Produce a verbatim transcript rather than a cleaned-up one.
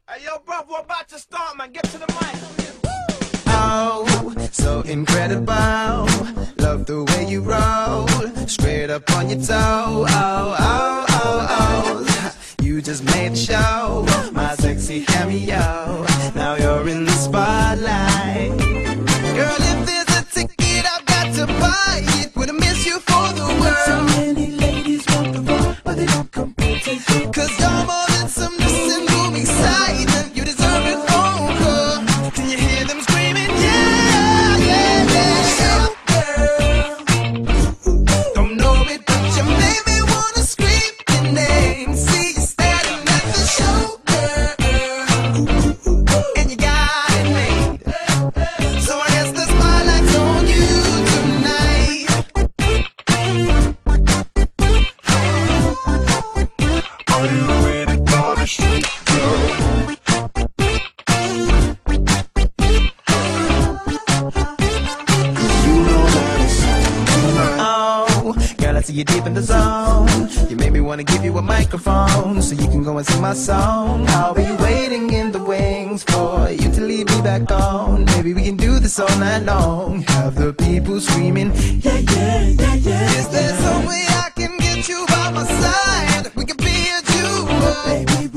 Hey, yo, bro, we're about to start, man. Get to the mic. Oh, so incredible. Love the way you roll, straight up on your toe. Oh, oh, oh, oh. You just made the show, my sexy cameo. Now you're in the spotlight. Girl, if there's a ticket, I've got to buy it. Would I miss you for the world? So many ladies want the world, but they don't compete. Cause you're more than some listen moving sight. You deserve it all, girl. Can you hear them screaming? Yeah, yeah, yeah. Girl, don't know it, but you made me wanna scream your name. See you standing at the show, girl, and you got it made. So I guess the spotlight's on you tonight. Are you ready for the street, girl? Girl, I see you deep in the zone. You made me wanna give you a microphone so you can go and sing my song. I'll be waiting in the wings for you to leave me back on. Maybe we can do this all night long. Have the people screaming, yeah, yeah, yeah, yeah. Is there some way I can get you by my side? We can be a duo, Baby,